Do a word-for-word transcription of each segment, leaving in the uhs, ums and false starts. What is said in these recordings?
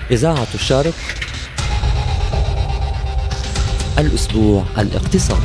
إذاعة الشرق، الأسبوع الاقتصادي.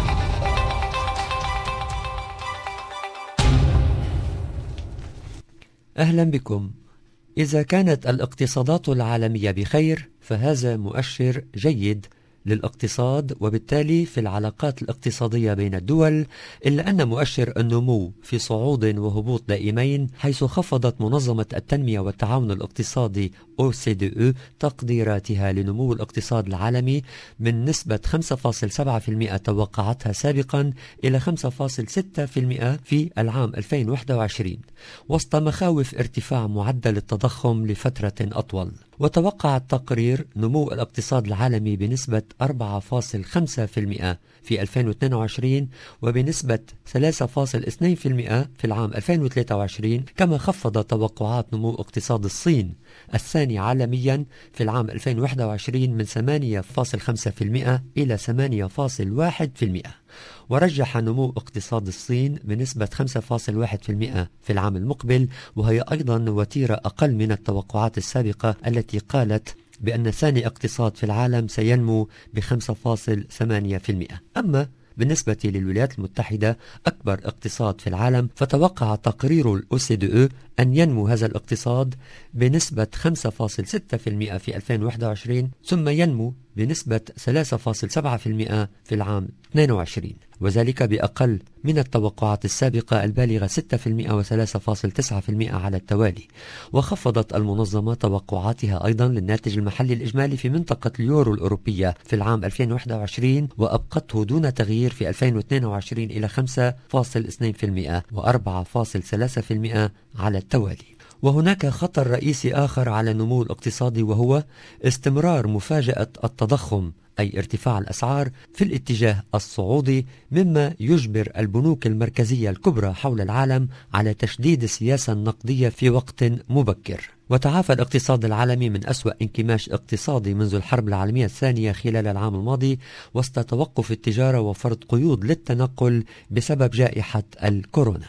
أهلا بكم. إذا كانت الاقتصادات العالمية بخير فهذا مؤشر جيد للاقتصاد وبالتالي في العلاقات الاقتصادية بين الدول، إلا أن مؤشر النمو في صعود وهبوط دائمين، حيث خفضت منظمة التنمية والتعاون الاقتصادي أو سي دي أو تقديراتها لنمو الاقتصاد العالمي من نسبة خمسة فاصلة سبعة بالمئة توقعتها سابقا إلى خمسة فاصلة ستة بالمئة في العام ألفين وواحد وعشرين، وسط مخاوف ارتفاع معدل التضخم لفترة أطول. وتوقع التقرير نمو الاقتصاد العالمي بنسبة أربعة فاصلة خمسة بالمئة في ألفين واثنين وعشرين وبنسبة ثلاثة فاصلة اثنين بالمئة في العام ألفين وثلاثة وعشرين، كما خفض توقعات نمو اقتصاد الصين الثاني عالميا في العام ألفين وواحد وعشرين من ثمانية فاصلة خمسة بالمئة إلى ثمانية فاصلة واحد بالمئة، ورجح نمو اقتصاد الصين بنسبة خمسة فاصلة واحد بالمئة في العام المقبل، وهي أيضا وتيرة أقل من التوقعات السابقة التي قالت بأن ثاني اقتصاد في العالم سينمو ب خمسة فاصلة ثمانية بالمئة. أما بالنسبة للولايات المتحدة أكبر اقتصاد في العالم، فتوقع تقرير الأو سي دي أو أن ينمو هذا الاقتصاد بنسبة خمسة فاصلة ستة بالمئة في ألفين وواحد وعشرين، ثم ينمو بنسبة ثلاثة فاصلة سبعة بالمئة في العام اثنين وعشرين، وذلك بأقل من التوقعات السابقة البالغة ستة بالمئة و ثلاثة فاصلة تسعة بالمئة على التوالي. وخفضت المنظمة توقعاتها أيضا للناتج المحلي الإجمالي في منطقة اليورو الأوروبية في العام ألفين وواحد وعشرين، وأبقته دون تغيير في ألفين واثنين وعشرين إلى خمسة فاصلة اثنين بالمئة و أربعة فاصلة ثلاثة بالمئة على التوالي. وهناك خطر رئيسي آخر على النمو الاقتصادي، وهو استمرار مفاجأة التضخم، أي ارتفاع الأسعار في الاتجاه الصعودي، مما يجبر البنوك المركزية الكبرى حول العالم على تشديد السياسة النقدية في وقت مبكر. وتعافى الاقتصاد العالمي من أسوأ انكماش اقتصادي منذ الحرب العالمية الثانية خلال العام الماضي، وسط توقف التجارة وفرض قيود للتنقل بسبب جائحة الكورونا.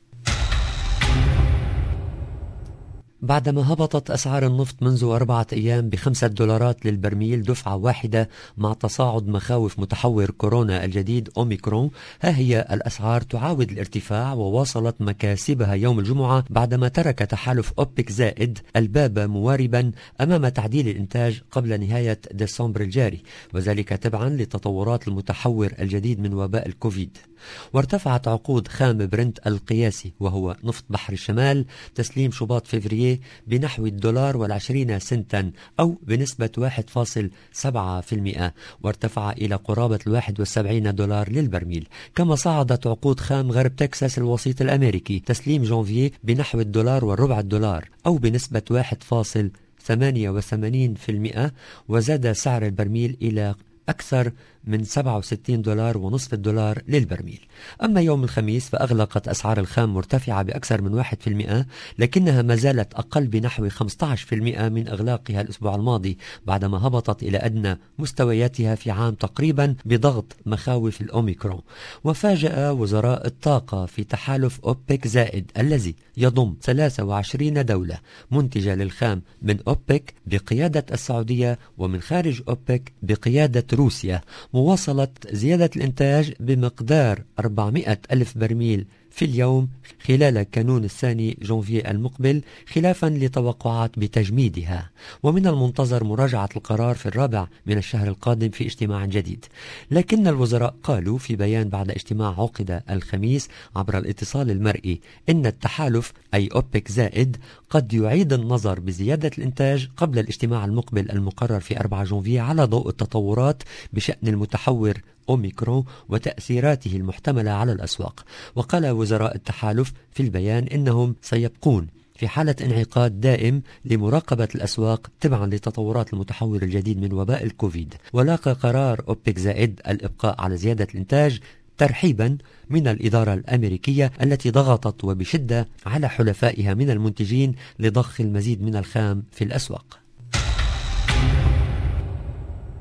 بعدما هبطت أسعار النفط منذ أربعة أيام بخمسة دولارات للبرميل دفعة واحدة مع تصاعد مخاوف متحور كورونا الجديد أوميكرون، ها هي الأسعار تعاود الارتفاع وواصلت مكاسبها يوم الجمعة بعدما ترك تحالف أوبك زائد الباب مواربا أمام تعديل الإنتاج قبل نهاية ديسمبر الجاري، وذلك تبعا لتطورات المتحور الجديد من وباء الكوفيد. وارتفعت عقود خام برنت القياسي وهو نفط بحر الشمال تسليم شباط فبراير بنحو الدولار والعشرين سنتا أو بنسبة واحد فاصلة سبعة بالمئة، وارتفع إلى قرابة الواحد والسبعين دولار للبرميل. كما صعدت عقود خام غرب تكساس الوسيط الأمريكي تسليم جانفييه بنحو الدولار والربع الدولار أو بنسبة واحد فاصلة ثمانية وثمانين بالمئة، وزاد سعر البرميل إلى أكثر من سبعة وستين دولار ونصف الدولار للبرميل. أما يوم الخميس فأغلقت أسعار الخام مرتفعة بأكثر من واحد بالمئة، لكنها ما زالت أقل بنحو خمسة عشر بالمئة من إغلاقها الأسبوع الماضي، بعدما هبطت إلى أدنى مستوياتها في عام تقريبا بضغط مخاوف الأوميكرون. وفاجأ وزراء الطاقة في تحالف أوبك زائد الذي يضم ثلاثة وعشرين دولة منتجة للخام من أوبك بقيادة السعودية ومن خارج أوبك بقيادة روسيا مواصلة زيادة الإنتاج بمقدار أربعمئة ألف برميل في اليوم خلال كانون الثاني جانفييه المقبل، خلافا لتوقعات بتجميدها. ومن المنتظر مراجعة القرار في الرابع من الشهر القادم في اجتماع جديد. لكن الوزراء قالوا في بيان بعد اجتماع عقد الخميس عبر الاتصال المرئي إن التحالف أي أوبك زائد قد يعيد النظر بزيادة الإنتاج قبل الاجتماع المقبل المقرر في أربعة جانفييه على ضوء التطورات بشأن المتحور أوميكرون وتأثيراته المحتملة على الأسواق. وقال وزراء التحالف في البيان إنهم سيبقون في حالة انعقاد دائم لمراقبة الأسواق تبعا لتطورات المتحور الجديد من وباء الكوفيد. ولاقى قرار أوبك زائد الإبقاء على زيادة الإنتاج ترحيبا من الإدارة الأمريكية التي ضغطت وبشدة على حلفائها من المنتجين لضخ المزيد من الخام في الأسواق.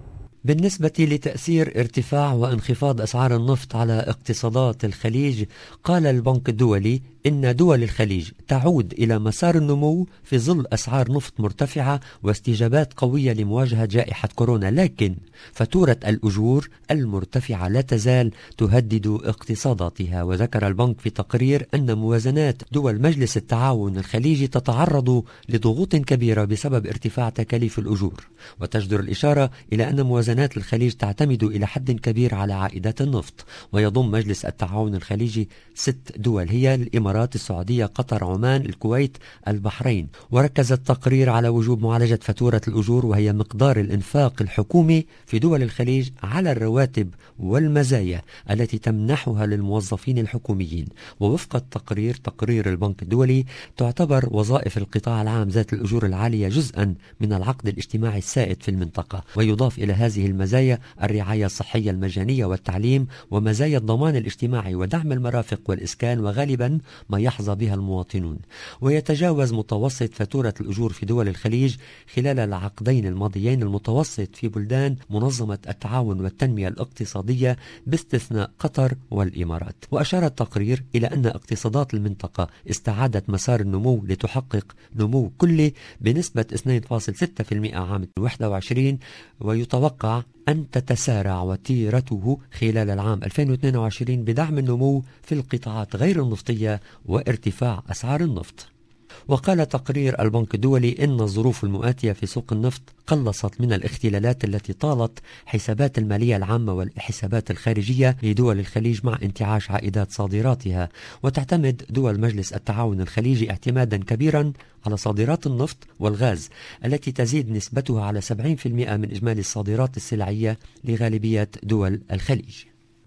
بالنسبة لتأثير ارتفاع وانخفاض أسعار النفط على اقتصادات الخليج، قال البنك الدولي إن دول الخليج تعود إلى مسار النمو في ظل أسعار نفط مرتفعة واستجابات قوية لمواجهة جائحة كورونا، لكن فاتورة الأجور المرتفعة لا تزال تهدد اقتصاداتها. وذكر البنك في تقرير أن موازنات دول مجلس التعاون الخليجي تتعرض لضغوط كبيرة بسبب ارتفاع تكاليف الأجور، وتجدر الإشارة إلى أن موازنات الخليج تعتمد إلى حد كبير على عائدات النفط. ويضم مجلس التعاون الخليجي ست دول هي الإمارات، السعودية، قطر، عمان، الكويت، البحرين. وركز التقرير على وجوب معالجة فاتورة الأجور، وهي مقدار الإنفاق الحكومي في دول الخليج على الرواتب والمزايا التي تمنحها للموظفين الحكوميين. ووفق التقرير تقرير البنك الدولي تعتبر وظائف القطاع العام ذات الأجور العالية جزءا من العقد الاجتماعي السائد في المنطقة، ويضاف إلى هذه المزايا الرعاية الصحية المجانية والتعليم ومزايا الضمان الاجتماعي ودعم المرافق والإسكان، وغالبا ما يحظى بها المواطنون. ويتجاوز متوسط فاتورة الأجور في دول الخليج خلال العقدين الماضيين المتوسط في بلدان منظمة التعاون والتنمية الاقتصادية باستثناء قطر والإمارات. وأشار التقرير إلى أن اقتصادات المنطقة استعادت مسار النمو لتحقق نمو كلي بنسبة اثنين فاصلة ستة بالمئة عام واحد وعشرين، ويتوقع أن تتسارع وتيرته خلال العام ألفين واثنين وعشرين بدعم النمو في القطاعات غير النفطية وارتفاع أسعار النفط. وقال تقرير البنك الدولي إن الظروف المؤاتية في سوق النفط قلصت من الاختلالات التي طالت حسابات المالية العامة والحسابات الخارجية لدول الخليج مع انتعاش عائدات صادراتها. وتعتمد دول مجلس التعاون الخليجي اعتمادا كبيرا على صادرات النفط والغاز التي تزيد نسبتها على سبعين بالمئة من إجمالي الصادرات السلعية لغالبية دول الخليج.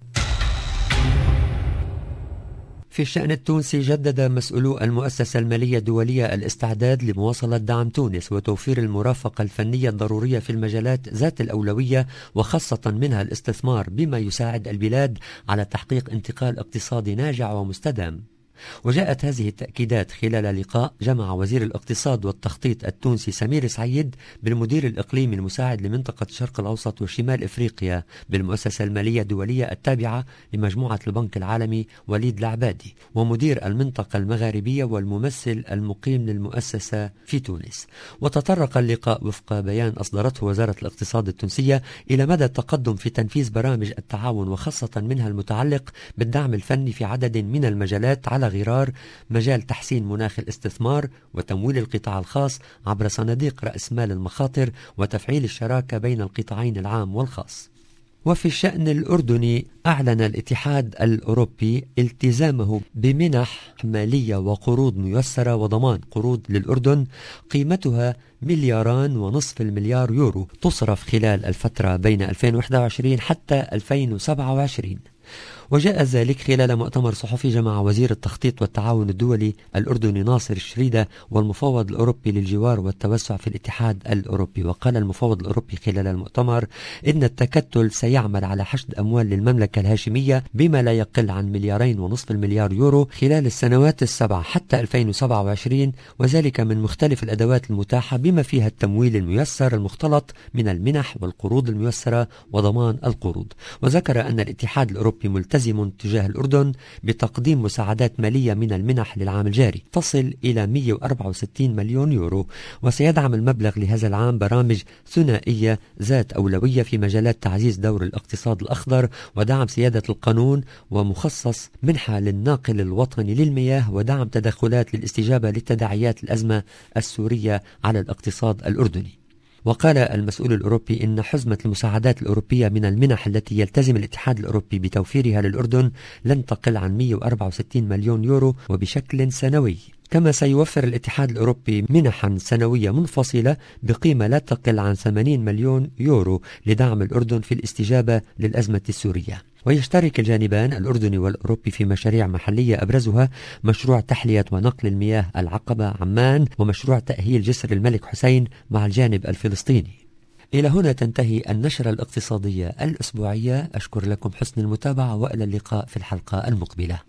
في الشأن التونسي، جدد مسؤولو المؤسسة المالية الدولية الاستعداد لمواصلة دعم تونس وتوفير المرافقة الفنية الضرورية في المجالات ذات الأولوية، وخاصة منها الاستثمار، بما يساعد البلاد على تحقيق انتقال اقتصادي ناجع ومستدام. وجاءت هذه التأكيدات خلال لقاء جمع وزير الاقتصاد والتخطيط التونسي سمير سعيد بالمدير الإقليمي المساعد لمنطقة الشرق الأوسط وشمال إفريقيا بالمؤسسة المالية الدولية التابعة لمجموعة البنك العالمي وليد العبادي، ومدير المنطقة المغاربية والممثل المقيم للمؤسسة في تونس. وتطرق اللقاء وفق بيان أصدرته وزارة الاقتصاد التونسية إلى مدى التقدم في تنفيذ برامج التعاون، وخاصة منها المتعلق بالدعم الفني في عدد من المجالات على غرار مجال تحسين مناخ الاستثمار وتمويل القطاع الخاص عبر صناديق رأس مال المخاطر وتفعيل الشراكة بين القطاعين العام والخاص. وفي الشأن الأردني، أعلن الاتحاد الأوروبي التزامه بمنح مالية وقروض ميسرة وضمان قروض للأردن قيمتها ملياران ونصف المليار يورو تصرف خلال الفترة بين ألفين وواحد وعشرين حتى ألفين وسبعة وعشرين. وجاء ذلك خلال مؤتمر صحفي جمع وزير التخطيط والتعاون الدولي الأردني ناصر الشريدة والمفوض الأوروبي للجوار والتوسع في الاتحاد الأوروبي. وقال المفوض الأوروبي خلال المؤتمر إن التكتل سيعمل على حشد أموال للمملكة الهاشمية بما لا يقل عن مليارين ونصف المليار يورو خلال السنوات السبع حتى ألفين وسبعة وعشرين، وذلك من مختلف الأدوات المتاحة بما فيها التمويل الميسر المختلط من المنح والقروض الميسرة وضمان القروض. وذكر أن الاتحاد الأوروبي ملتزم تجاه الأردن بتقديم مساعدات مالية من المنح للعام الجاري تصل إلى مئة وأربعة وستين مليون يورو، وسيدعم المبلغ لهذا العام برامج ثنائية ذات أولوية في مجالات تعزيز دور الاقتصاد الأخضر ودعم سيادة القانون، ومخصص منحة للناقل الوطني للمياه ودعم تدخلات للاستجابة لتداعيات الأزمة السورية على الاقتصاد الأردني. وقال المسؤول الأوروبي إن حزمة المساعدات الأوروبية من المنح التي يلتزم الاتحاد الأوروبي بتوفيرها للأردن لن تقل عن مئة وأربعة وستين مليون يورو وبشكل سنوي. كما سيوفر الاتحاد الأوروبي منحا سنوية منفصلة بقيمة لا تقل عن ثمانين مليون يورو لدعم الأردن في الاستجابة للأزمة السورية. ويشترك الجانبان الأردني والأوروبي في مشاريع محلية أبرزها مشروع تحلية ونقل المياه العقبة عمان ومشروع تأهيل جسر الملك حسين مع الجانب الفلسطيني. إلى هنا تنتهي النشرة الاقتصادية الأسبوعية. أشكر لكم حسن المتابعة وإلى اللقاء في الحلقة المقبلة.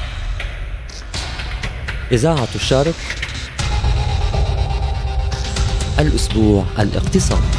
إذاعة الشارق الأسبوع الاقتصادي.